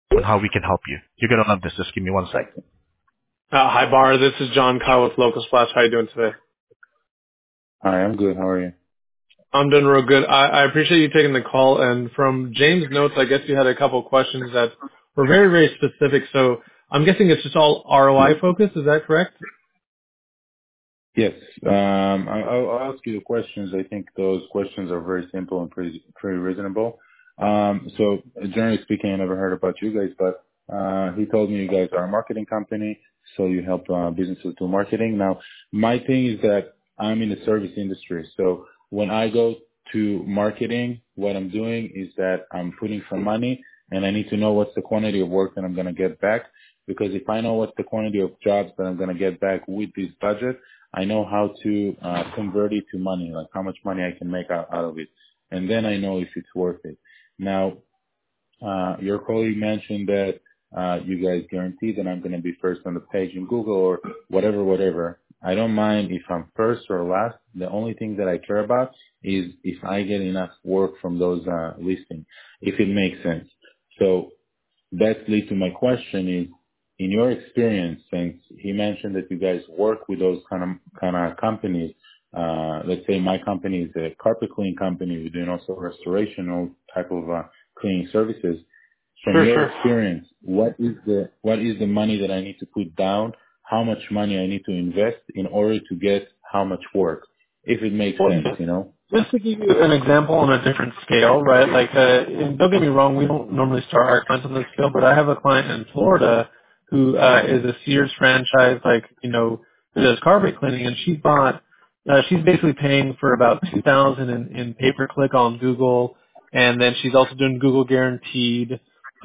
on how we can help you. You're gonna love this. Just give me one second. Hi, Bar. This is John Kyle with Local Splash. How you doing today? Hi, I'm good. How are you? I'm doing real good. I appreciate you taking the call. And from James' notes, I guess you had a couple of questions that were very, very specific. So I'm guessing it's just all ROI focused. Is that correct? Yes. I'll ask you the questions. I think those questions are very simple and pretty reasonable. So generally speaking, I never heard about you guys, but he told me you guys are a marketing company, so you help businesses do marketing. Now, my thing is that I'm in the service industry, so when I go to marketing, what I'm doing is that I'm putting some money, and I need to know what's the quantity of work that I'm going to get back. Because if I know what's the quantity of jobs that I'm going to get back with this budget, I know how to convert it to money, like how much money I can make out of it. And then I know if it's worth it. Now, your colleague mentioned that you guys guarantee that I'm going to be first on the page in Google or whatever. I don't mind if I'm first or last. The only thing that I care about is if I get enough work from those listings, if it makes sense. So that leads to my question is, in your experience, since he mentioned that you guys work with those kind of companies, let's say my company is a carpet cleaning company. We're doing also restorational type of cleaning services. From your Sure. experience, what is the money that I need to put down? How much money I need to invest in order to get how much work? If it makes Well, sense, you know? just to give you an example on a different scale, right? Like, and don't get me wrong, we don't normally start our clients on this scale, but I have a client in Florida who is a Sears franchise, like, who does carpet cleaning, and she's basically paying for about 2,000 in pay-per-click on Google, and then she's also doing Google Guaranteed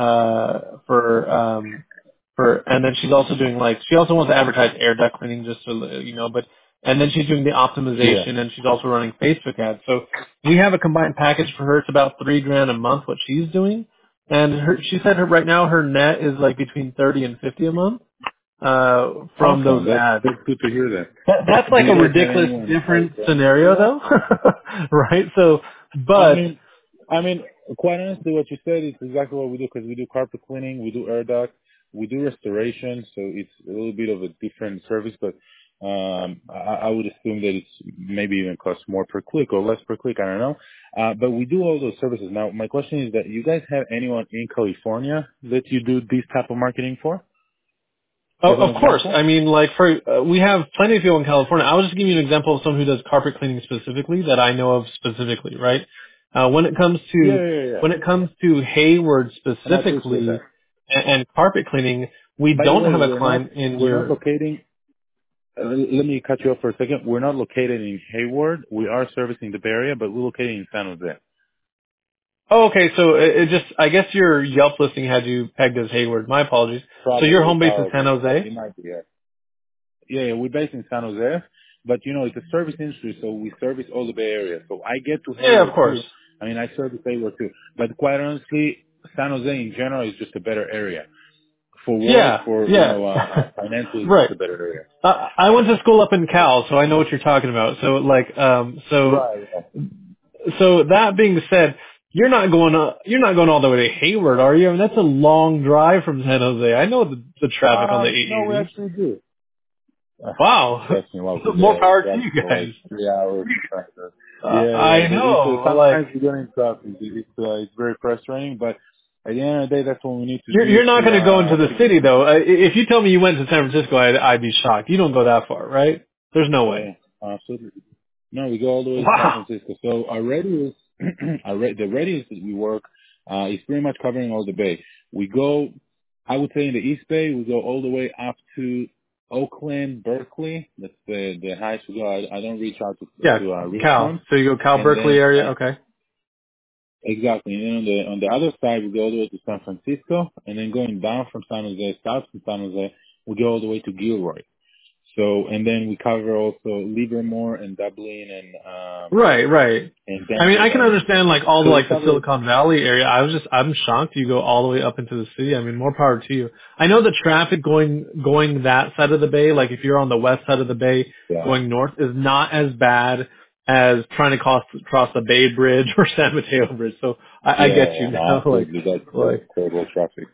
and then she's also doing she also wants to advertise air duct cleaning just so but and then she's doing the Yeah. optimization and she's also running Facebook ads. So we have a combined package for her. It's about $3,000 a month what she's doing. And she said right now her net is like between 30 and 50 a month, from those Awesome. ads. That's good to hear that. That's Do like you a guys have ridiculous anyone different like, scenario though. Right? So, I but mean, I mean, quite honestly, what you said is exactly what we do because we do carpet cleaning, we do air duct, we do restoration, so it's a little bit of a different service, but I would assume that it's maybe even costs more per click or less per click, I don't know. But we do all those services. Now, my question is that you guys have anyone in California that you do this type of marketing for, Oh, as an of course. example? I mean, we have plenty of people in California. I was just giving you an example of someone who does carpet cleaning specifically that I know of specifically, right? When it comes Yeah, to yeah, yeah. Hayward And I appreciate specifically that. and carpet cleaning, we By the don't way, have a client in we're not your. locating. Let me cut you off for a second. We're not located in Hayward. We are servicing the Bay Area, but we're located in San Jose. Oh, okay. So it just, I guess your Yelp listing had you pegged as Hayward. My apologies. So your home base is San Jose. It might be, yeah. Yeah, we're based in San Jose, but it's a service industry, so we service all the Bay Area. So I get to Yeah, of Hayward course. too. I mean, I service Hayward too. But quite honestly, San Jose in general is just a better area. For work, Yeah, for, yeah. financially, it's Right. just a better area. I went to school up in Cal, so I know what you're talking about. So Right. so that being said, you're not going all the way to Hayward, are you? I mean, that's a long drive from San Jose. I know the traffic on the No, we 880. actually do. Wow. Trust me, welcome More there. power to That's you for like guys. 3 hours. Yeah. I It's know. sometimes we get in traffic. It's very frustrating, but at the end of the day, that's what we need to do You're not going to go into the to city though. If you tell me you went to San Francisco, I'd be shocked. You don't go that far, right? There's no yeah, way. absolutely. No, we go all the way to San Wow. Francisco. So our radius, the radius that we work, is pretty much covering all the bay. We go, I would say in the East Bay, we go all the way up to Oakland, Berkeley. That's the highest we go. I don't reach out Yeah, to Cal. Richmond. So you go Cal And Berkeley then, area. Okay. exactly. And then on the other side, we go all the way to San Francisco. And then going down from San Jose, south from San Jose, we go all the way to Gilroy. So, and then we cover also Livermore and Dublin Right, right. and I mean, Denver I can Area. understand all So we the cover, Silicon Valley area. I'm shocked you go all the way up into the city. I mean, more power to you. I know the traffic going that side of the bay, like if you're on the west side of the bay yeah, going north, is not as bad as trying to cross the Bay Bridge or San Mateo Bridge. So I get you no, now. absolutely. That's Like terrible traffic.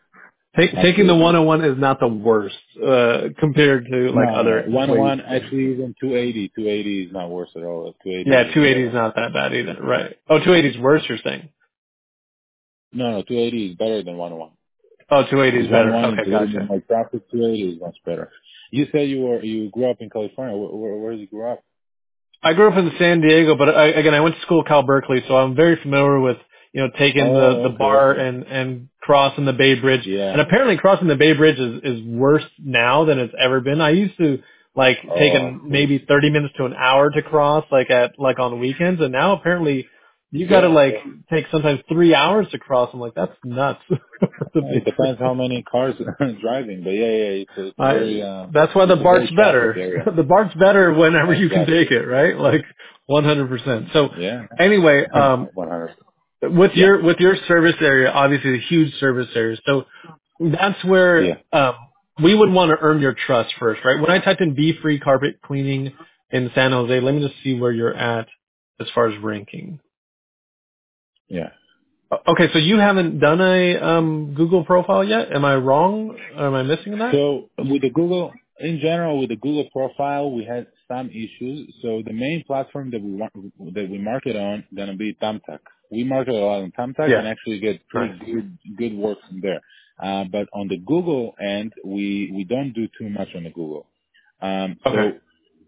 Taking the 101 is not the worst compared to like No, other ways. 101, actually even 280. 280 is not worse at all. 280 Yeah, is 280 is better. not that bad either, right? Oh, 280 is worse, you're saying? No, 280 is better than 101. Oh, 280 is Because better. 101 is Okay, a little bit gotcha. more traffic. 280 is much better. You said you grew up in California. Where did you grow up? I grew up in San Diego, but I went to school at Cal Berkeley, so I'm very familiar with, taking the Oh, okay, BART okay. and crossing the Bay Bridge. And Yeah. apparently crossing the Bay Bridge is worse now than it's ever been. I used to like Oh, I taking see. maybe 30 minutes to an hour to cross like on weekends, and now apparently you got to Yeah, like yeah. take sometimes 3 hours to cross. I'm like, that's nuts. The It Bay depends how many cars are driving, but yeah, it's a very That's why the it's a very BART's traffic better. area. The BART's better whenever you can Exactly. take it, right? Like 100%. So Yeah. anyway, 100. with Yeah. your service area, obviously a huge service area. So that's where Yeah. we would want to earn your trust first, right? When I typed in "be free carpet cleaning" in San Jose, let me just see where you're at as far as ranking. Yeah. Okay, so you haven't done a Google profile yet? Am I wrong? Am I missing that? So with the Google, in general, with the Google profile, we had some issues. So the main platform that we market on gonna be Thumbtack. We market a lot on Thumbtack Yeah. and actually get Nice. pretty good work from there. But on the Google end, we don't do too much on the Google. Okay. So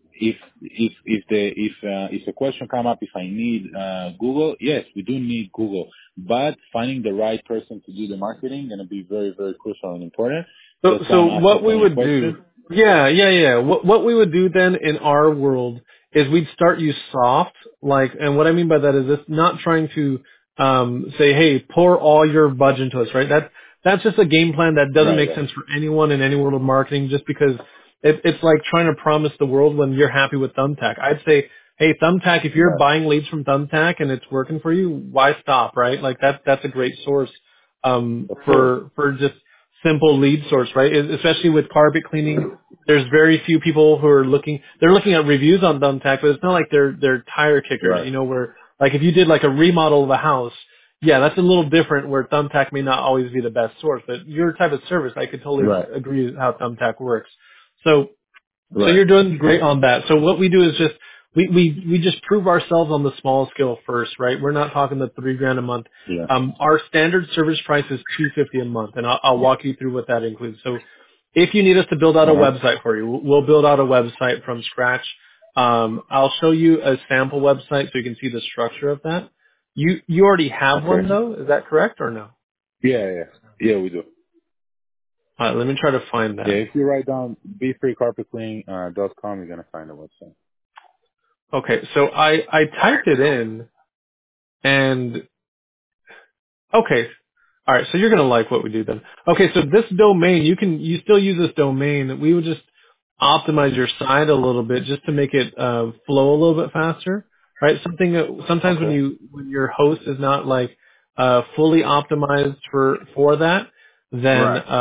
if a question come up, if I need Google, yes, we do need Google, but finding the right person to do the marketing gonna be very, very crucial and important. So, That's why so I'm asking what so we many would do, questions. yeah. What we would do then in our world is we'd start you soft, like, and what I mean by that is it's not trying to say, hey, pour all your budget into us, right? That's just a game plan that doesn't Right, make right, sense for anyone in any world of marketing, just because it's like trying to promise the world when you're happy with Thumbtack. I'd say, hey, Thumbtack, if you're right. buying leads from Thumbtack and it's working for you, why stop, right? Like that's a great source Of course. for just simple lead source, right? Especially with carpet cleaning, there's very few people who are they're looking at reviews on Thumbtack, but it's not like they're tire kickers, Right, where like if you did like a remodel of a house, yeah, that's a little different where Thumbtack may not always be the best source, but your type of service, I could totally right, agree with how Thumbtack works. So right. you're doing great on that. So what we do is just we just prove ourselves on the small scale first, right? We're not talking the $3,000 a month. Yeah. Our standard service price is $250 a month, and I'll walk you through what that includes. So if you need us to build out a Uh-huh. website for you, we'll build out a website from scratch. I'll show you a sample website so you can see the structure of that. You already have one Okay. though, is that correct or no? Yeah, yeah. Yeah, we do. All right, let me try to find Yeah, that. if you write down befreecarpetcleaning.com, you're gonna find the website. Okay, so I typed it in and okay. All right, so you're gonna like what we do then. Okay, so this domain, you still use this domain. We would just optimize your site a little bit just to make it flow a little bit faster, right? Something that sometimes Okay. when your host is not like fully optimized for that, then Right.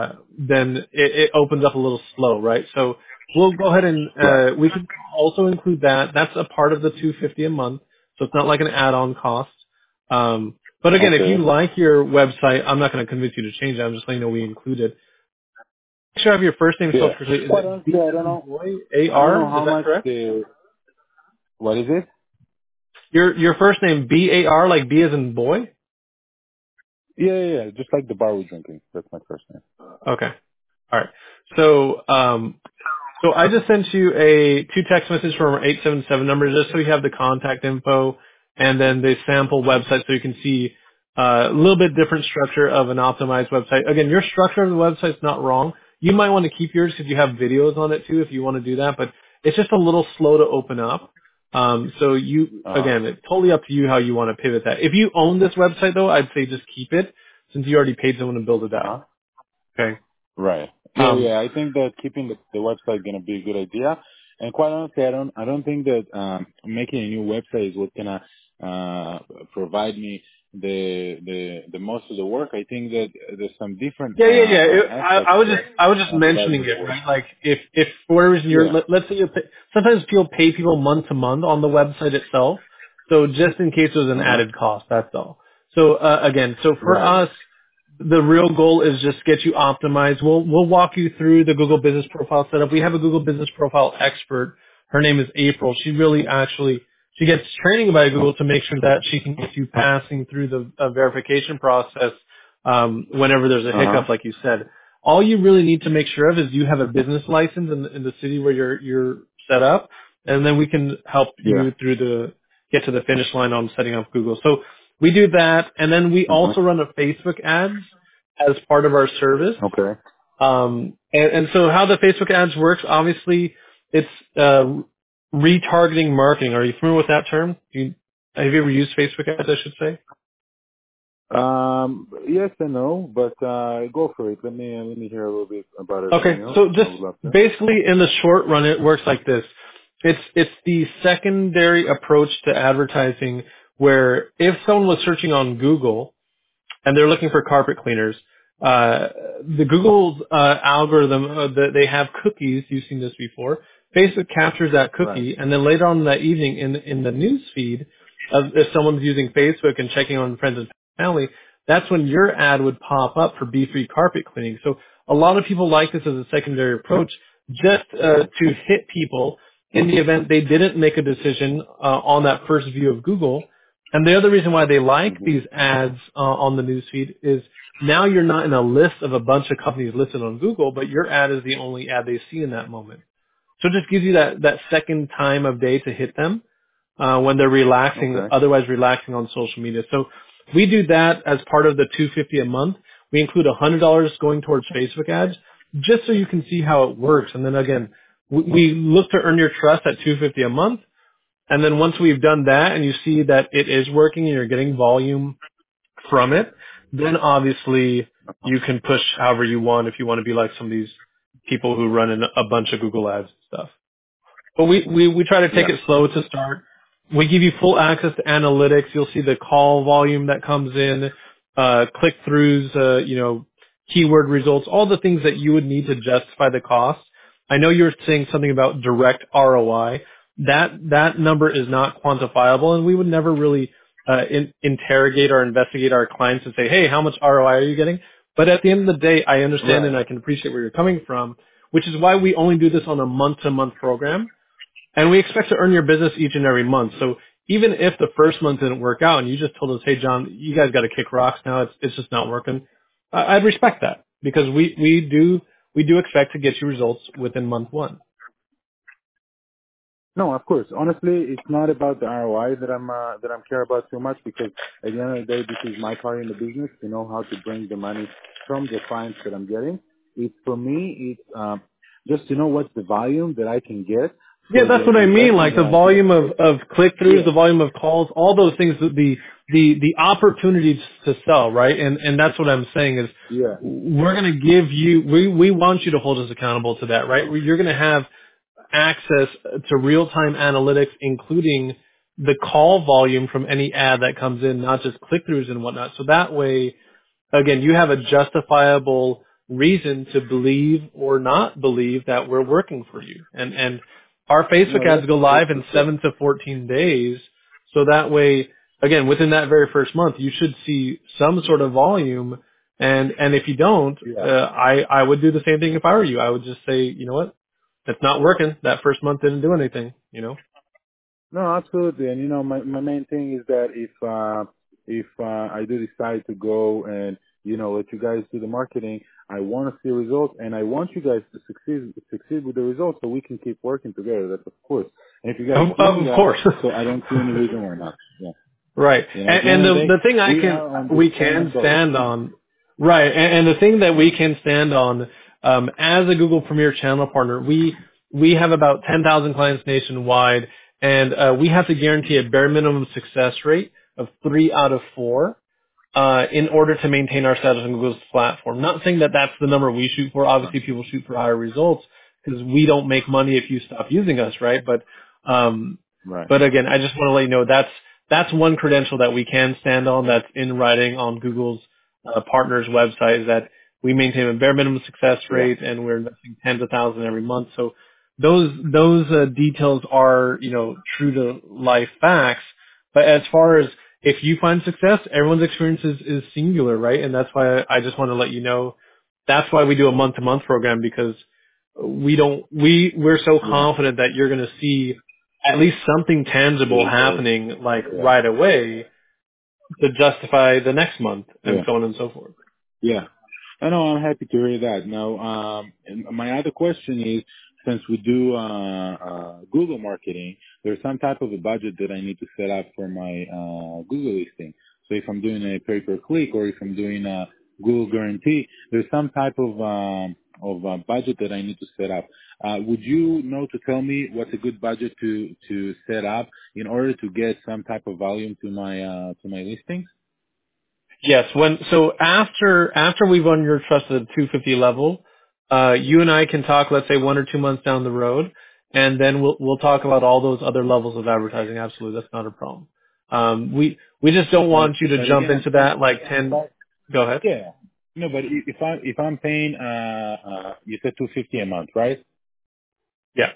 it opens up a little slow, right? So we'll go ahead and Right. we can also include that. That's a part of the 250 a month, so it's not like an add-on cost. But again, if you Okay. like your website, I'm not going to convince you to change it. I'm just letting you know we include it. Make sure I have your first name spelled Yeah. correctly. Is Quite it B honestly, I as don't in know. boy, I don't know A-R? Is how that much correct? what is it? Your first name, B-A-R, like B as in boy? Yeah. Just like the bar we're drinking. That's my first name. Okay. All right. So I just sent you two text messages from our 877 number just so you have the contact info and then the sample website so you can see a little bit different structure of an optimized website. Again, your structure of the website's not wrong. You might want to keep yours because you have videos on it too if you want to do that, but it's just a little slow to open up. Uh-huh. Again, it's totally up to you how you want to pivot that. If you own this website though, I'd say just keep it since you already paid someone to build it Uh-huh. out. Okay. Right. Um, Yeah. I think that keeping the website gonna be a good idea. And quite honestly, I don't think that making a new website is what's gonna provide me the most of the work. I think that there's some different Yeah. aspects that I was just provide mentioning me the it, work. right? Like if for whatever reason Yeah. let's say sometimes people pay people month to month on the website itself. So just in case there's an Uh huh. added cost, that's all. So again, so for Right. us, the real goal is just get you optimized. We'll walk you through the Google Business Profile setup. We have a Google Business Profile expert. Her name is April. She really actually she gets training by Google to make sure that she can get you passing through the verification process whenever there's a hiccup, like you said. All you really need to make sure of is you have a business license in the city where you're set up, and then we can help Yeah. you through the get to the finish line on setting up Google. So we do that, and then we also run a Facebook ads as part of our service. Okay. And so how the Facebook ads works, obviously, it's retargeting marketing. Are you familiar with that term? Have you ever used Facebook ads, I should say? Yes and no, but go for it. Let me hear a little bit about it from Okay, you. so I just would love to. basically in the short run, it works like this. It's the secondary approach to advertising where if someone was searching on Google and they're looking for carpet cleaners. The Google's algorithm, they have cookies. You've seen this before. Facebook captures that Right. cookie, and then later on that evening, in the news feed, if someone's using Facebook and checking on friends and family, that's when your ad would pop up for Be Free carpet cleaning. So a lot of people like this as a secondary approach, just to hit people in the event they didn't make a decision on that first view of Google. And the other reason why they like these ads on the newsfeed is now you're not in a list of a bunch of companies listed on Google, but your ad is the only ad they see in that moment. So it just gives you that second time of day to hit them when they're relaxing, Okay. otherwise relaxing on social media. So we do that as part of the $250 a month. We include $100 going towards Facebook ads just so you can see how it works. And then again, we look to earn your trust at $250 a month. And then once we've done that and you see that it is working and you're getting volume from it, then obviously you can push however you want if you want to be like some of these people who run in a bunch of Google ads and stuff. But we try to take Yeah. it slow to start. We give you full access to analytics. You'll see the call volume that comes in, click-throughs, keyword results, all the things that you would need to justify the cost. I know you were saying something about direct ROI. That number is not quantifiable, and we would never really interrogate or investigate our clients and say, hey, how much ROI are you getting? But at the end of the day, I understand and Right. I can appreciate where you're coming from, which is why we only do this on a month-to-month program. And we expect to earn your business each and every month. So even if the first month didn't work out and you just told us, hey, John, you guys got to kick rocks now. It's just not working. I'd respect that because we do expect to get you results within month one. No, of course. Honestly, it's not about the ROI that I'm care about too much because at the end of the day, this is my part in the business to know how to bring the money from the clients that I'm getting. It's for me, it's just to know what's the volume that I can get Yeah, for that's the what I mean. investment Like that the I put. volume of click-throughs, Yeah. the volume of calls, all those things, the opportunities to sell, right? And that's what I'm saying is Yeah. we're going to give you, we want you to hold us accountable to that, right? You're going to have access to real-time analytics, including the call volume from any ad that comes in, not just click-throughs and whatnot. So that way, again, you have a justifiable reason to believe or not believe that we're working for you. And our Facebook No, ads go that's live for in sure. 7 to 14 days. So that way, again, within that very first month, you should see some sort of volume. And if you don't, Yeah. I would do the same thing if I were you. I would just say, you know what? It's not working. That first month didn't do anything. No, absolutely. And my main thing is that if I do decide to go and let you guys do the marketing, I want to see results, and I want you guys to succeed with the results, so we can keep working together. That's of course. And if you guys doing Of that, course. so I don't see any reason why not. Yeah. Right. At the And end of the the day, thing we are on the we same can boat. stand on, right. And the thing that we can stand on, as a Google Premier Channel partner, we have about 10,000 clients nationwide, and we have to guarantee a bare minimum success rate of 3 out of 4 in order to maintain our status on Google's platform. Not saying that that's the number we shoot for. Right. Obviously, people shoot for higher results because we don't make money if you stop using us, right? Um, Right. but again, I just want to let you know that's one credential that we can stand on. That's in writing on Google's partners website is that we maintain a bare minimum success Yeah. rate, and we're investing tens of thousands every month. So those details are true to life facts. But as far as if you find success, everyone's experience is singular, right? And that's why I just want to let you know. That's why we do a month-to-month program, because we're so Yeah. confident that you're going to see at least something tangible happening like Yeah. right away to justify the next month and Yeah. so on and so forth. Yeah. I know, I'm happy to hear that. Now, and my other question is, since we do Google marketing, there's some type of a budget that I need to set up for my Google listing. So if I'm doing a pay-per-click or if I'm doing a Google guarantee, there's some type of budget that I need to set up. Would you know to tell me what's a good budget to set up in order to get some type of volume to my listings? Yes, so after we've won your trust at the 250 level, you and I can talk, let's say 1 or 2 months down the road, and then we'll talk about all those other levels of advertising. Absolutely, that's not a problem. We just don't want you to But jump again, into that like 10. Go ahead. yeah. No, but if I'm paying you said 250 a month, right? Yeah.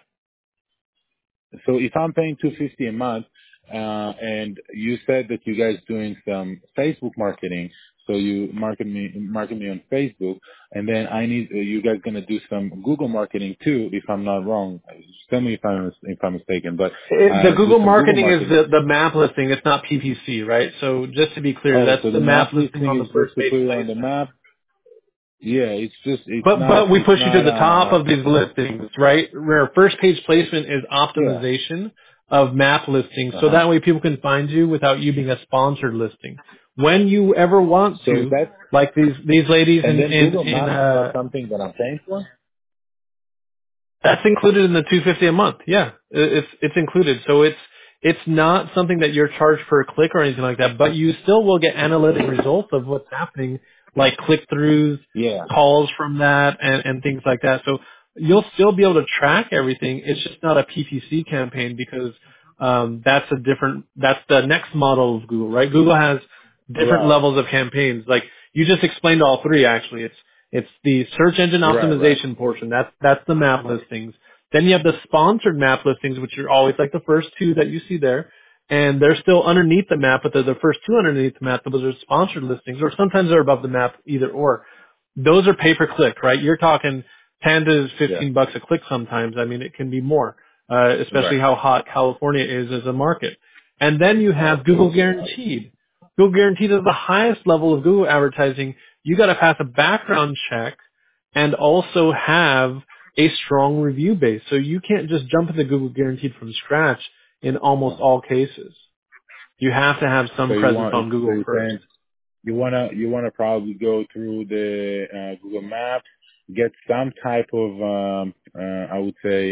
So if I'm paying 250 a month, and you said that you guys doing some Facebook marketing, so you market me on Facebook, and then I need you guys gonna do some Google marketing too, if I'm not wrong. Just tell me if I'm mistaken, but The do Google some Google marketing is marketing. the map listing. It's not PPC, right? So just to be clear, Oh, that's so the the map map listing listing on is the first just to page put it on the placement. map. Yeah, it's But we it's push you to not the top of these listings, right? Where first page placement is yeah. optimization of map listings, Uh so huh. that way people can find you without you being a sponsored listing. When you ever want So to, that's like these ladies and in then in Google in Maps is not something that I'm paying for. that's included in the 250 a month. Yeah, it's included. So it's not something that you're charged per click or anything like that, but you still will get analytic results of what's happening, like click-throughs, Yeah. calls from that, and things like that. So you'll still be able to track everything. It's just not a PPC campaign, because that's the next model of Google, right? Google has different Right. levels of campaigns. Like you just explained all three, actually. It's the search engine Right. optimization portion. That's the map listings. Then you have the sponsored map listings, which are always like the first two that you see there. And they're still underneath the map, but they're the first two underneath the map. Those are sponsored listings, or sometimes they're above the map, either or. Those are pay per click, right? You're talking 10 to Yeah. 15 bucks a click sometimes. I mean, it can be more, especially Right. how hot California is as a market. And then you have Google Guaranteed. Google Guaranteed is the highest level of Google advertising. You got to pass a background check and also have a strong review base. So you can't just jump into Google Guaranteed from scratch in almost all cases. You have to have So some you presence want on so Google you're first. saying you wanna probably go through the Google Maps, get some type of I would say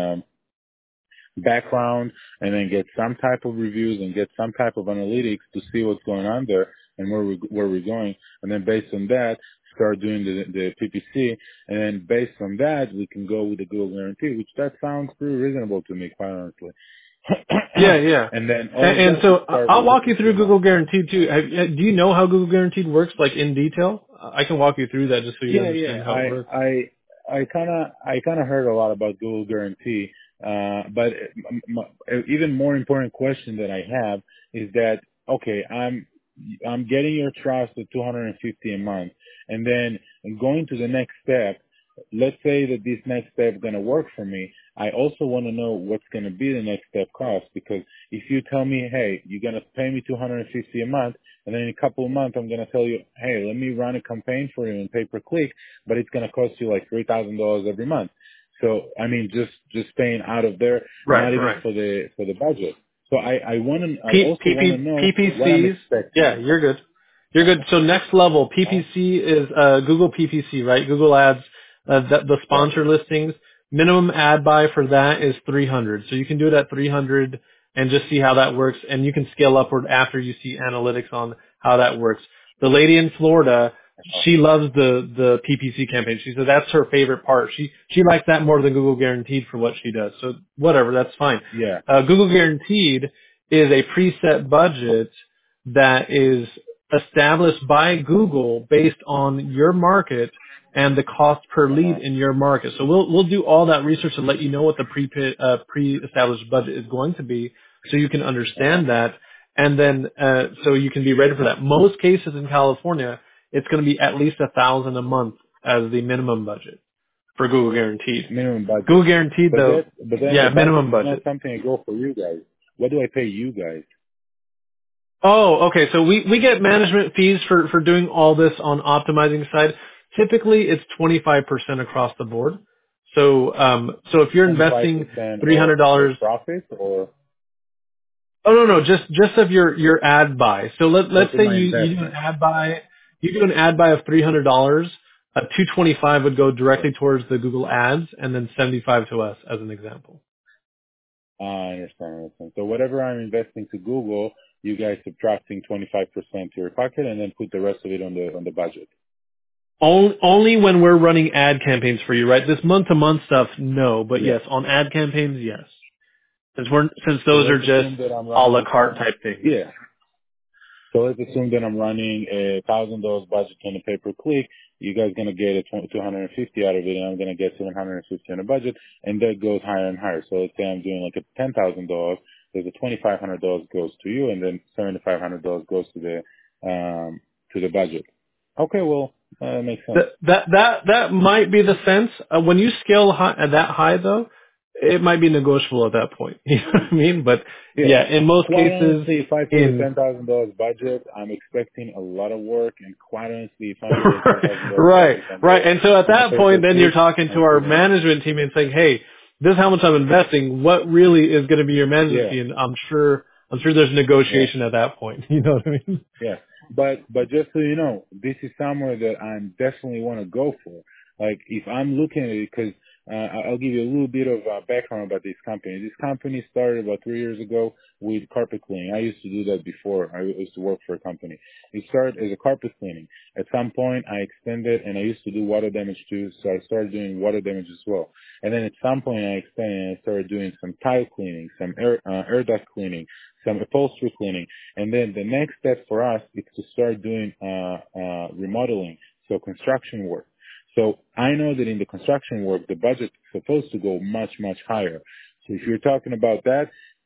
background, and then get some type of reviews and get some type of analytics to see what's going on there and where we're going, and then based on that start doing the PPC, and then based on that we can go with the Google Guarantee, which that sounds pretty reasonable to me, quite honestly. Yeah, yeah. And then all of And that so to start I'll with the walk you through consumer. Google Guaranteed too. Do you know how Google Guaranteed works, like in detail? I can walk you through that just so you Yeah, understand yeah. how it works. I kind of heard a lot about Google Guarantee, but even more important question that I have is that okay, I'm getting your trust at 250 a month, and then going to the next step. Let's say that this next step is going to work for me. I also want to know what's going to be the next step cost, because if you tell me, hey, you're going to pay me 250 a month, and then in a couple of months I'm going to tell you, hey, let me run a campaign for you and pay per click, but it's going to cost you like $3,000 every month. So I mean, just paying out of there, Right, not even right. for the budget. So I also want to know what I'm PPCs. expecting. Yeah, you're good. You're good. So next level, PPC is Google PPC, right? Google Ads, the Yeah. sponsor listings. Minimum ad buy for that is 300. So you can do it at 300 and just see how that works. And you can scale upward after you see analytics on how that works. The lady in Florida, she loves the PPC campaign. She said that's her favorite part. She likes that more than Google Guaranteed for what she does. So whatever, that's fine. Yeah. Google Guaranteed is a preset budget that is established by Google based on your market and the cost per lead Uh-huh. in your market. So we'll do all that research and let you know what the pre-established budget is going to be, so you can Uh-huh. understand that. And then, so you can be ready for that. Most cases in California, it's going to be at least $1,000 a month as the minimum budget for Google Guaranteed. Minimum budget. Google Guaranteed But though, then yeah, the budget minimum is not budget. something I go for you guys. What do I pay you guys? Oh, okay. So we get management fees for doing all this on optimizing side. Typically it's 25% across the board. So if you're investing 25% of $300. profit or Oh, no, just of your ad buy. So let's also say my you do an investment? ad buy, of $300, $225 would go directly towards the Google ads and then 75 to us as an example. I understand. So whatever I'm investing to Google, you guys subtracting 25% to your pocket and then put the rest of it on the budget. Only when we're running ad campaigns for you, right? This month-to-month stuff, no, but Yeah. yes, on ad campaigns, yes. Since So those are let's just assume that I'm a la running. carte type things. Yeah. So let's assume that I'm running a $1,000 budget on a pay-per-click. You guys gonna get a 250 out of it, and I'm gonna get 750 on a budget, and that goes higher and higher. So let's say I'm doing like a $10,000. There's a $2,500 goes to you, and then $7,500 goes to the budget. Okay, well that makes sense. That might be the sense. When you scale that high though, it might be negotiable at that point. You know what I mean? But Yeah. yeah, in most Quite cases, honestly, if I put a $10,000 budget, I'm expecting a lot of work, and quite honestly, if I'm putting $10,000 right, budget right. And so at on a that point, then you're pay-per-click, talking to I'm our putting management team and saying, hey, this is how much I'm investing. What really is going to be your management yeah. fee? And I'm sure there's Yeah. negotiation at that point. You know what I mean? Yeah, but just so you know, this is somewhere that I definitely want to go for. Like if I'm looking at it, because I'll give you a little bit of background about this company. This company started about 3 years ago with carpet cleaning. I used to do that before. I used to work for a company. It started as a carpet cleaning. At some point, I extended, and I used to do water damage too, so I started doing water damage as well. And then at some point, I extended and I started doing some tile cleaning, some air duct cleaning, some upholstery cleaning. And then the next step for us is to start doing remodeling, so construction work. So I know that in the construction work, the budget is supposed to go much, much higher. So if you're talking about that,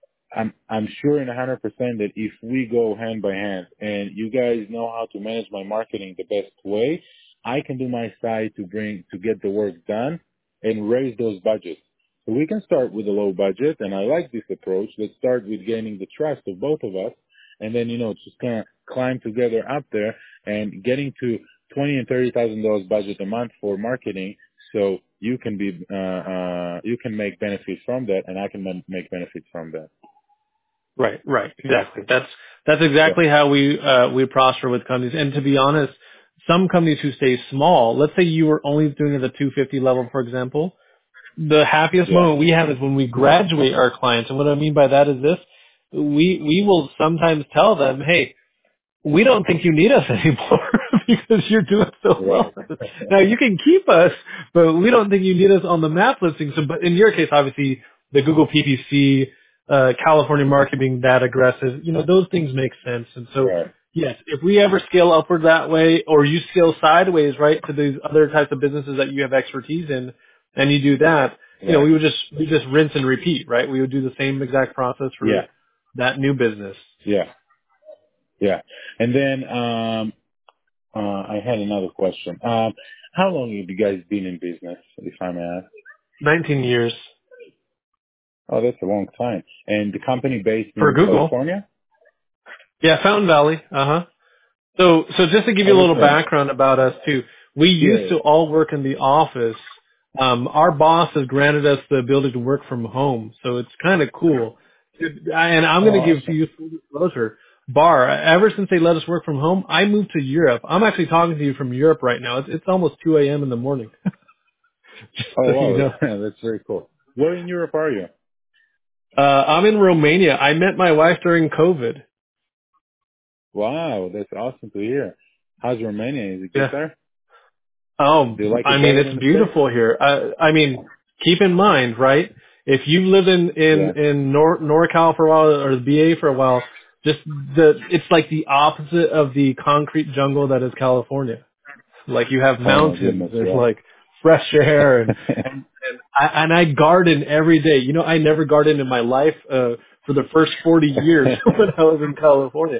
I'm sure in 100% that if we go hand by hand and you guys know how to manage my marketing the best way, I can do my side to get the work done and raise those budgets. So we can start with a low budget, and I like this approach. Let's start with gaining the trust of both of us, and then just kind of climb together up there and getting to $20,000 and $30,000 budget a month for marketing. So you can you can make benefits from that, and I can make benefits from that. Right. Exactly. That's exactly how we prosper with companies. And to be honest, some companies who stay small, let's say you were only doing it at the 250 level, for example, the happiest Yeah. moment we have is when we graduate our clients. And what I mean by that is this: we will sometimes tell them, hey, we don't think you need us anymore because you're doing so well. Right. Now you can keep us, but we don't think you need us on the map listing. So, but in your case, obviously the Google PPC, California market being that aggressive, those things make sense. And so, Right. yes, if we ever scale upward that way, or you scale sideways, right, to these other types of businesses that you have expertise in, and you do that, Right. we just rinse and repeat, right? We would do the same exact process for Yeah. that new business. Yeah. Yeah. And then I had another question. How long have you guys been in business, if I may ask? 19 years. Oh, that's a long time. And the company based For in Google. California? Yeah, Fountain Valley. Uh-huh. So just to give you a Oh, little that's right. background about us too, we used Yeah. to all work in the office. Our boss has granted us the ability to work from home, so it's kind of cool. And I'm Oh, going to give to awesome. you full disclosure. Bar, ever since they let us work from home, I moved to Europe. I'm actually talking to you from Europe right now. It's almost 2 a.m. in the morning. Oh, So, you wow. know. That's very cool. Where in Europe are you? I'm in Romania. I met my wife during COVID. Wow, that's awesome to hear. How's Romania? Is it good Yeah. there? Oh, Do you like I it mean, better it's than the States? beautiful here. I mean, keep in mind, right? If you lived Yeah. in NorCal for a while or the BA for a while, it's like the opposite of the concrete jungle that is California. Like you have Oh, my mountains, goodness, there's yeah. like fresh air and I garden every day. I never gardened in my life, for the first 40 years when I was in California.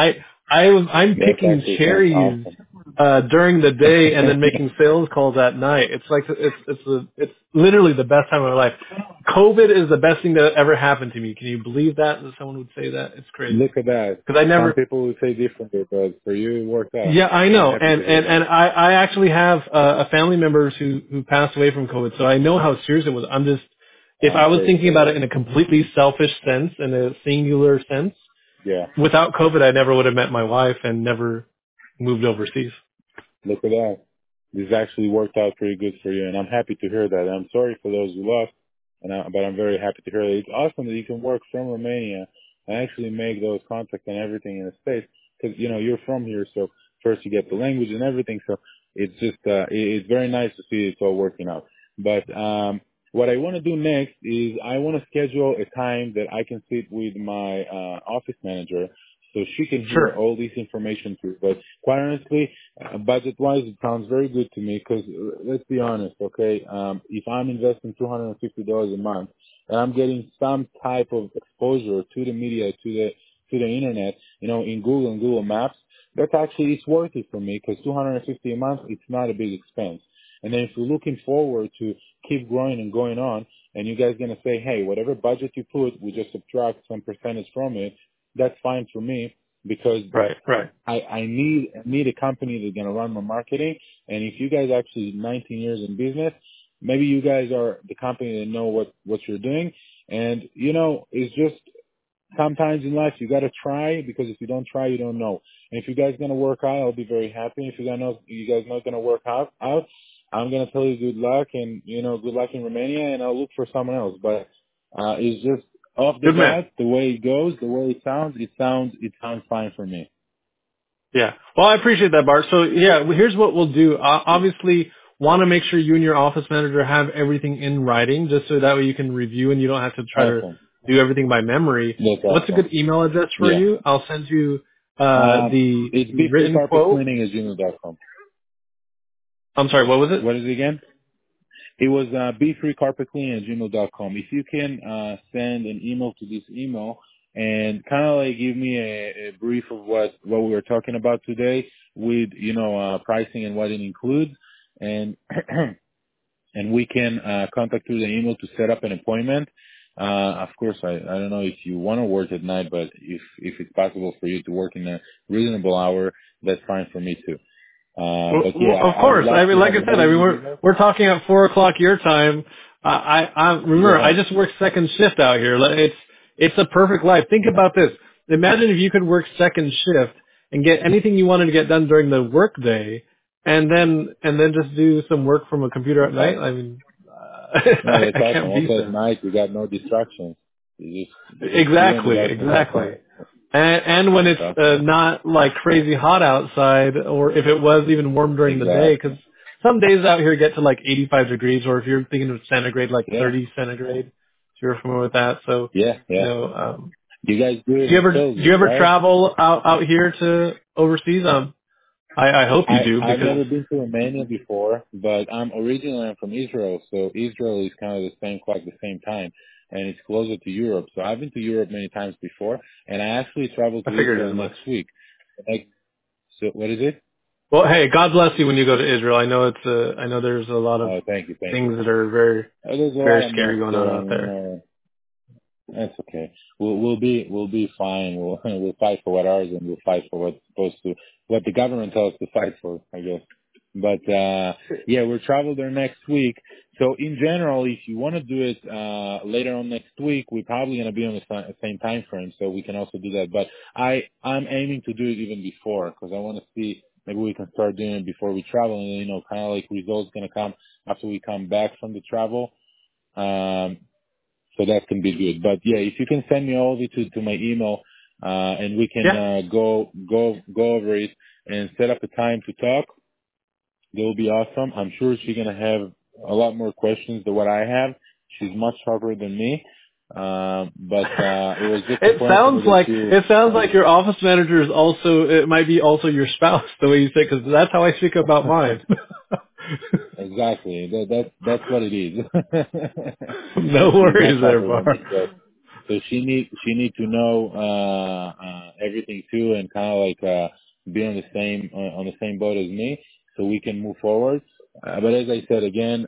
I'm That's picking actually sounds cherries awesome. during the day and then making sales calls at night. It's like it's literally the best time of my life. COVID is the best thing that ever happened to me. Can you believe that someone would say that? It's crazy. Look at that. Because I Some never. people would say differently, but for you, it worked out. Yeah, I I'm know, happy to hear and that. I actually have a family members who passed away from COVID, so I know how serious it was. I'm just, if I'm I was sorry to thinking hear about it that. in a completely selfish sense, in a singular sense, Yeah. without COVID, I never would have met my wife and never moved overseas. Look at that. This actually worked out pretty good for you, and I'm happy to hear that. And I'm sorry for those who lost, but I'm very happy to hear that. It's awesome that you can work from Romania and actually make those contacts and everything in the States, because, you're from here, so first you get the language and everything, so it's just, it's very nice to see it's all working out. But, what I want to do next is I want to schedule a time that I can sit with my, office manager so she can hear Sure. all this information too. But quite honestly, budget-wise, it sounds very good to me because let's be honest, okay? If I'm investing $250 a month and I'm getting some type of exposure to the media, to the internet, in Google and Google Maps, that's actually it's worth it for me because $250 a month, it's not a big expense. And then if you're looking forward to keep growing and going on, and you guys gonna say, hey, whatever budget you put, we just subtract some percentage from it. That's fine for me because Right. I need a company that's gonna run my marketing. And if you guys actually 19 years in business, maybe you guys are the company that know what you're doing. And it's just sometimes in life you gotta try because if you don't try, you don't know. And if you guys gonna work out, I'll be very happy. If you guys not gonna work out, I'm gonna tell you good luck and good luck in Romania, and I'll look for someone else. But it's just off the Good man. bat, the way it goes, the way it sounds fine for me. Yeah. Well, I appreciate that, Bart. So yeah, here's what we'll do. Obviously, want to make sure you and your office manager have everything in writing, just so that way you can review and you don't have to try to Awesome. do everything by memory. That's What's a awesome. good email address for Yeah. you? I'll send you the It's written quote. b3carpetcleaning@gmail.com. I'm sorry, what was it? What is it again? It was b3carpetcleaning@gmail.com. If you can send an email to this email and kind of like give me a brief of what we were talking about today with pricing and what it includes, and and we can contact through the email to set up an appointment. Of course, I don't know if you want to work at night, but if it's possible for you to work in a reasonable hour, that's fine for me too. But yeah, Of I would course. I love mean, to like have I a said, very good we're email. we're talking at 4 o'clock your time. I remember Yeah. I just work second shift out here. It's a perfect life. Think about this. Imagine if you could work second shift and get anything you wanted to get done during the work day, and then just do some work from a computer at That's night. awesome. I mean, No, that's I awesome. can't beat Also at that. night, you got no distractions. You just you and the guys can have Exactly. fun. And when That's it's awesome. not like crazy hot outside, or if it was even warm during the day, Exactly. because some days out here get to like 85 degrees, or if you're thinking of centigrade, like Yeah. 30 centigrade. If you're familiar with that, so Yeah. Yeah. You guys do it do in you Celsius, ever right? travel out here to overseas? I hope you do I've because never been to Romania before, but I'm from Israel, so Israel is kind of the same clock, the same time, and it's closer to Europe. So I've been to Europe many times before, and I actually travel I to figured Israel as much. next week. Like, so what is it? Well, hey, God bless you when you go to Israel. I know I know there's a lot of Oh, thank you, thank you. things that are very There's a lot very of mess scary going on there, out and there. that's okay. We'll be fine. We'll fight for what ours, and we'll fight for what the government tells us to fight for, I guess. But yeah, we'll travel there next week. So in general, if you want to do it later on next week, we're probably going to be on the same time frame, so we can also do that. But I'm aiming to do it even before because I want to see maybe we can start doing it before we travel, and kind of like results going to come after we come back from the travel. So that can be good. But yeah, if you can send me all of it to my email, and we can Yeah. go over it and set up a time to talk, that will be awesome. I'm sure she's gonna have a lot more questions than what I have. She's much sharper than me. But it was just important for me that you. It sounds like your office manager is also, it might be also your spouse, the way you say, because that's how I speak about mine. Exactly. That's what it is. No She's much worries there, sharper than Bar. me. So So she need to know everything too, and kind of like be on the same boat as me, so we can move forward. But as I said again,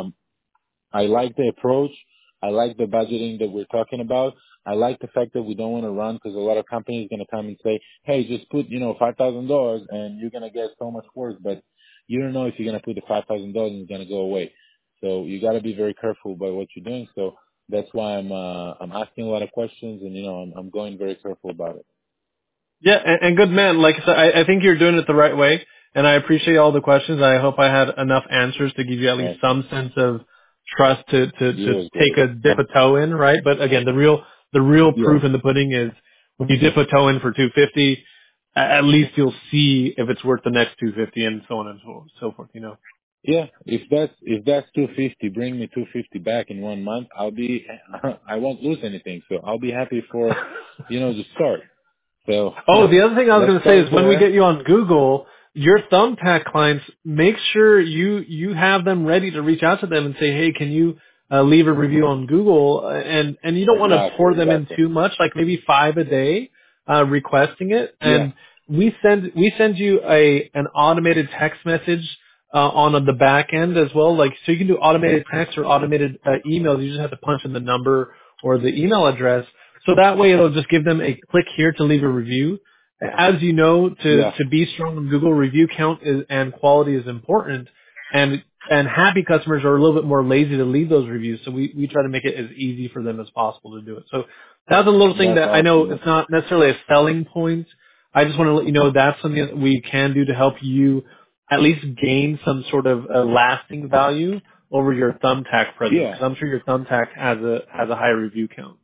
I like the approach. I like the budgeting that we're talking about. I like the fact that we don't want to run, because a lot of companies going to come and say, hey, just put, $5,000 and you're going to get so much work, but you don't know if you're going to put the $5,000 and it's going to go away. So you got to be very careful about what you're doing. So that's why I'm asking a lot of questions, and, I'm going very careful about it. Yeah, and good man. Like I said, I think you're doing it the right way, and I appreciate all the questions. I hope I had enough answers to give you at least Awesome. some sense of trust to You was take great. a dip a toe in, right? But again, the real Yeah. proof in the pudding is when you dip a toe in for 250, at least you'll see if it's worth the next 250, and so on and so forth. Yeah, if that's 250, bring me 250 back in 1 month. I won't lose anything, so I'll be happy for, the start. So Oh, the other thing I was let's going to say start is when we there. get you on Google, your Thumbtack clients, make sure you have them ready to reach out to them and say, hey, can you leave a review on Google? And you don't want to pour them in Exactly. too much, like maybe 5 a day, requesting it. Yeah, And we send you an automated text message on the back end as well. Like, so you can do automated text or automated emails. You just have to punch in the number or the email address. So that way it'll just give them a click here to leave a review. As you know, yeah, to be strong in Google, review count and quality is important. And happy customers are a little bit more lazy to leave those reviews. So we try to make it as easy for them as possible to do it. So that's a little thing that's that I know awesome. it's not necessarily a selling point. I just want to let you know that's something that we can do to help you at least gain some sort of lasting value over your Thumbtack presence. Yeah, Because I'm sure your Thumbtack has a high review count.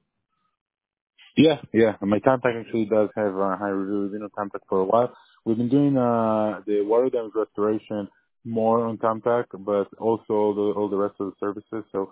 yeah. My Thumbtack actually does have high reviews. Thumbtack for a while. We've been doing the water damage restoration more on Thumbtack, but also all the rest of the services. So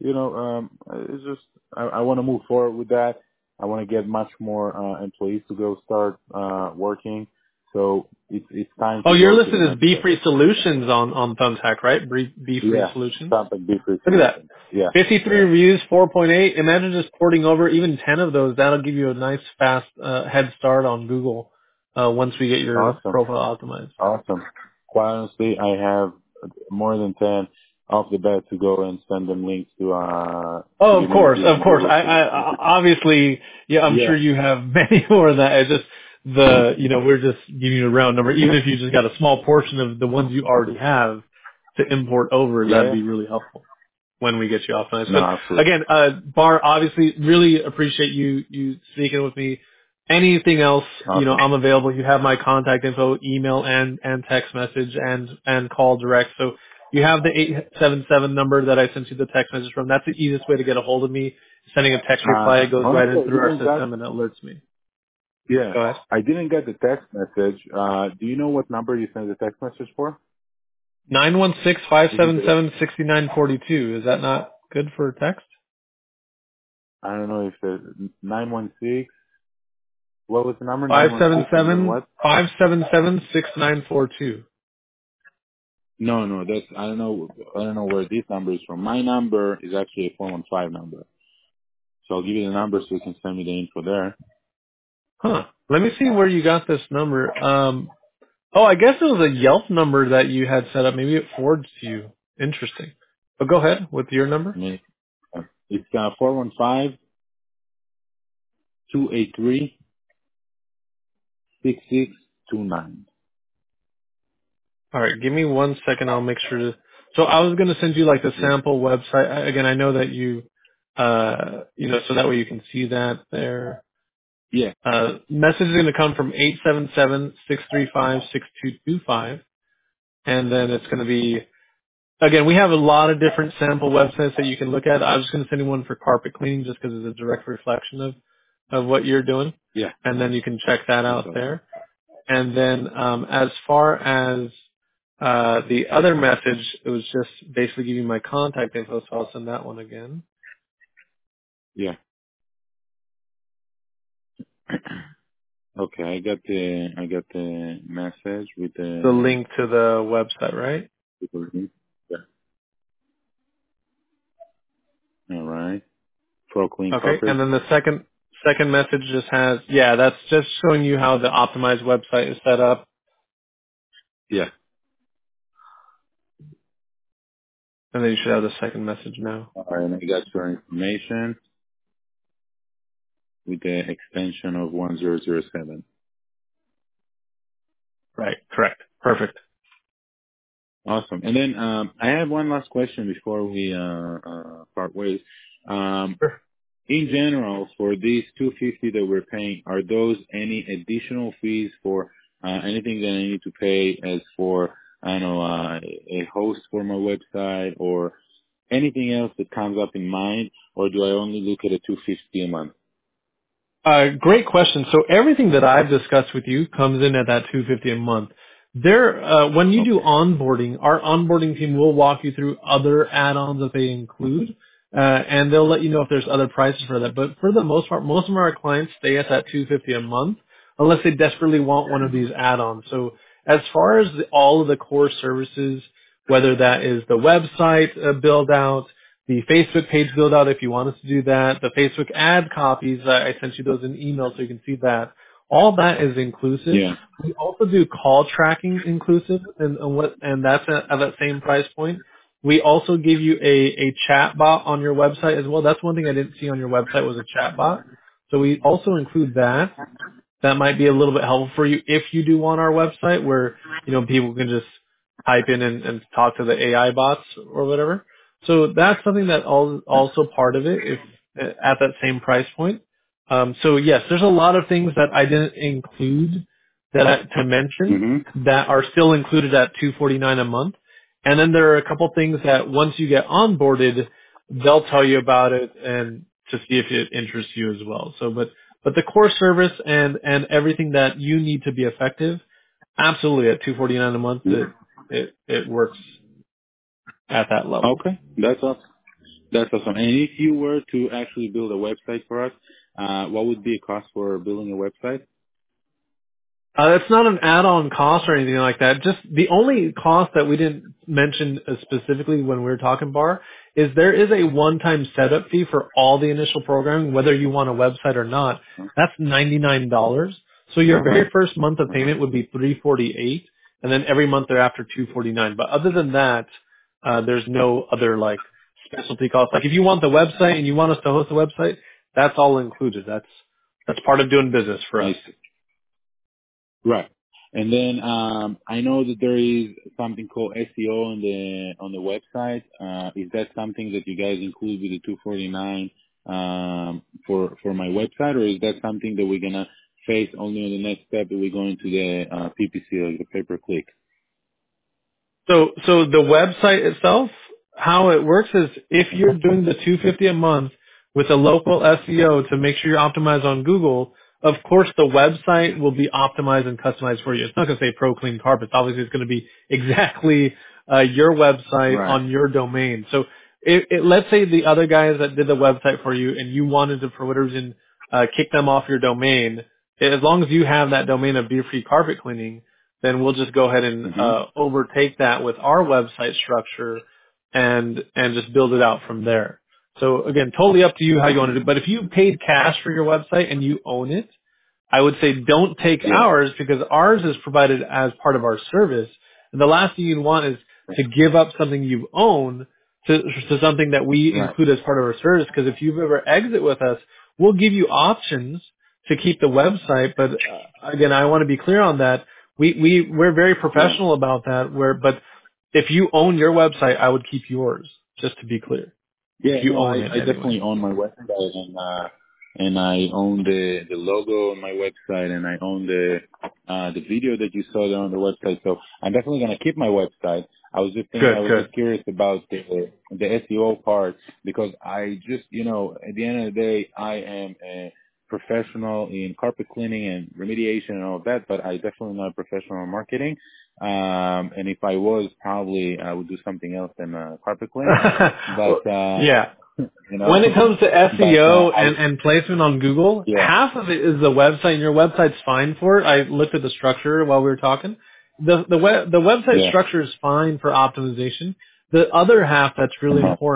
it's just I want to move forward with that. I want to get much more employees to go start working. So it's time Oh, to you're go to the listed as next Be step. Free Solutions on Thumbtack, right? Be Free Yeah, Solutions. Thumbtack B3 Look at that. solution. Yeah, 53 reviews, 4.8. Imagine just porting over even 10 of those. That'll give you a nice fast head start on Google once we get your awesome. profile optimized. Awesome. Quite honestly, I have more than 10 off the bat to go and send them links to Oh, give of me course, reviews of on course. Google. Obviously, yeah, I'm sure Yeah. you have many more than that. It's just we're just giving you a round number. Even if you just got a small portion of the ones you already have to import over, Yeah, that'd yeah. be really helpful when we get you off nice. No, But absolutely. again, Bar, obviously really appreciate you speaking with me. Anything else, Awesome. I'm available. You have my contact info, email and text message and call direct. So you have the 877 number that I sent you the text message from. That's the easiest way to get a hold of me. Sending a text reply, it goes right Honestly, in I through our didn't got, system and it alerts me. yeah, Go ahead. I didn't get the text message. Do you know what number you sent the text message for? Nine one six five Is it seven seven 6942. Is that not good for text? I don't know if the 916, what was the number? Five seven 916 and then seven what? 577 6942. No, I don't know where this number is from. My number is actually a 415 number. So I'll give you the number so you can send me the info there. Huh. Let me see where you got this number. Oh, I guess it was a Yelp number that you had set up. Maybe it forwards to you. Interesting. But go ahead with your I number. mean, it's 415 283 6629. All right, give me 1 second. I'll make sure to. So I was going to send you like the Yeah. sample website. Again, I know that so that way you can see that there. Yeah. Message is going to come from 877-635-6225. And then it's going to be, again, we have a lot of different sample websites that you can look at. I was just going to send you one for carpet cleaning just because it's a direct reflection of what you're doing. Yeah. And then you can check that That's out awesome. there. And then as far as the other message, it was just basically giving my contact info, so I'll send that one again. Yeah. Okay. I got the message with The the, link to the website, right? link. Yeah. All right. Pro Clean Okay. Carpet. And then the second message just has, yeah, that's just showing you how the optimized website is set up. Yeah. And then you should have the second message now. All right, and I got your information with the extension of 1007. Right. Correct. Perfect. Awesome. And then I have one last question before we part ways. Sure. In general, for these 250 that we're paying, are those any additional fees for anything that I need to pay as for, I don't know, a host for my website or anything else that comes up in mind, or do I only look at a 250 a month? Great question. So everything that I've discussed with you comes in at that $250 a month. When you do Okay. onboarding, our onboarding team will walk you through other add-ons that they include, and they'll let you know if there's other prices for that. But for the most part, most of our clients stay at that $250 a month, unless they desperately want one of these add-ons. So as far as all of the core services, whether that is the website build out, the Facebook page build out if you want us to do that, the Facebook ad copies, I sent you those in email so you can see that. All that is inclusive. Yeah. We also do call tracking inclusive and that's at that same price point. We also give you a chat bot on your website as well. That's one thing I didn't see on your website was a chat bot. So we also include that. That might be a little bit helpful for you if you do want our website where, people can just type in and talk to the AI bots or whatever. So that's something that also part of it if at that same price point. So yes, there's a lot of things that I didn't include to mention Mm-hmm. that are still included at $249 a month. And then there are a couple things that once you get onboarded, they'll tell you about it and to see if it interests you as well. So, but the core service and everything that you need to be effective, absolutely at $249 a month, it works at that level. Okay. That's awesome. That's awesome. And if you were to actually build a website for us, what would be a cost for building a website? It's not an add-on cost or anything like that. Just the only cost that we didn't mention specifically when we were talking bar is there is a one-time setup fee for all the initial programming, whether you want a website or not. That's $99. So your very first month of payment would be $348, and then every month thereafter $249. But other than that, there's no other specialty cost. Like if you want the website and you want us to host the website, that's all included. That's part of doing business for I us. see. Right. And then I know that there is something called SEO on the website. Is that something that you guys include with the 249 for my website, or is that something that we're gonna face only on the next step that we're going to the PPC or the pay per click? So the website itself, how it works is if you're doing the 250 a month with a local SEO to make sure you're optimized on Google, of course the website will be optimized and customized for you. It's not going to say Pro Clean Carpets. Obviously, it's going to be exactly your website Right. on your domain. So let's say the other guys that did the website for you and you wanted to, for whatever reason, kick them off your domain. As long as you have that domain of Be Free Carpet Cleaning, then we'll just go ahead and Mm-hmm. overtake that with our website structure and just build it out from there. So again, totally up to you how you want to do it. But if you paid cash for your website and you own it, I would say don't take Yeah. ours because ours is provided as part of our service. And the last thing you'd want is to give up something you own to something that we Right. include as part of our service. Because if you ever exit with us, we'll give you options to keep the website. But again, I want to be clear on that. We're very Yeah. professional about that. But if you own your website, I would keep yours. Just to be clear, Yeah, if you no, own I, it I anyway. definitely own my website and I own the logo on my website and I own the video that you saw there on the website. So I'm definitely gonna keep my website. I was Good. just curious about the SEO part because I just at the end of the day I am a professional in carpet cleaning and remediation and all of that, but I definitely not a professional in marketing. And if I was, probably I would do something else than carpet cleaning. But Yeah. you When it know, comes to but SEO and placement on Google, yeah, half of it is the website, and your website's fine for it. I looked at the structure while we were talking. The website yeah, structure is fine for optimization. The other half that's really uh-huh. important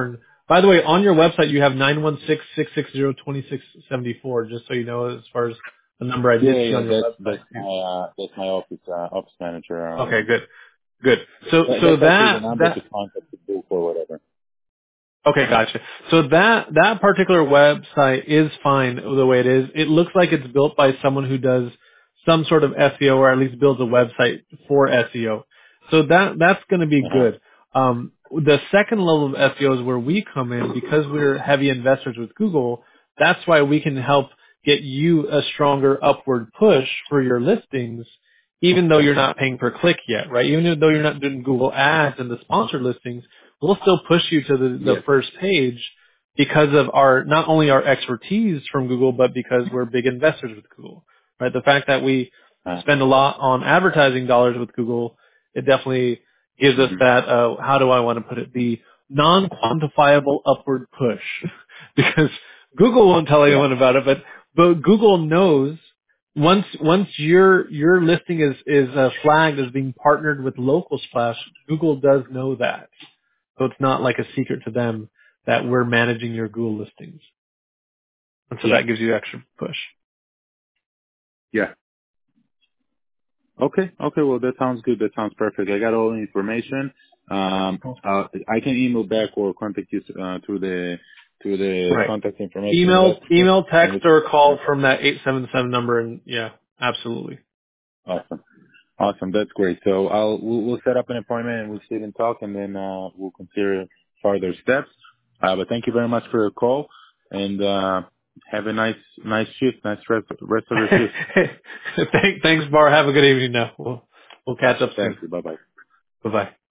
By the way, on your website you have 916-660-2674, just so you know, as far as the number I did see Yeah, on your website. that's my office manager. Okay, good. So That's actually the that number to contact the group or whatever. okay, gotcha. So that particular website is fine the way it is. It looks like it's built by someone who does some sort of SEO, or at least builds a website for SEO. So that's going to be Uh-huh. good. The second level of SEO is where we come in because we're heavy investors with Google. That's why we can help get you a stronger upward push for your listings, even though you're not paying per click yet, right? Even though you're not doing Google ads and the sponsored listings, we'll still push you to the Yes. first page because of our, not only our expertise from Google, but because we're big investors with Google, right? The fact that we spend a lot on advertising dollars with Google, it definitely gives us Mhm. that, how do I want to put it, the non-quantifiable upward push. Because Google won't tell Yeah. anyone about it, but Google knows once your listing is flagged as being partnered with Local Splash, Google does know that. So it's not like a secret to them that we're managing your Google listings. And so Yeah. that gives you extra push. Yeah. Okay. Okay. Well, that sounds good. That sounds perfect. I got all the information. Cool. I can email back or contact you through the Right. contact information you left me. Email, And text, or call from that 877 number, and yeah, absolutely. awesome. Awesome. That's great. So we'll set up an appointment and we'll sit and talk, and then we'll consider further steps. But thank you very much for your call, and have a nice shift, nice rest of your shift. Thanks, Bar. Have a good evening now. We'll catch up soon. Thank you. Bye bye. Bye-bye.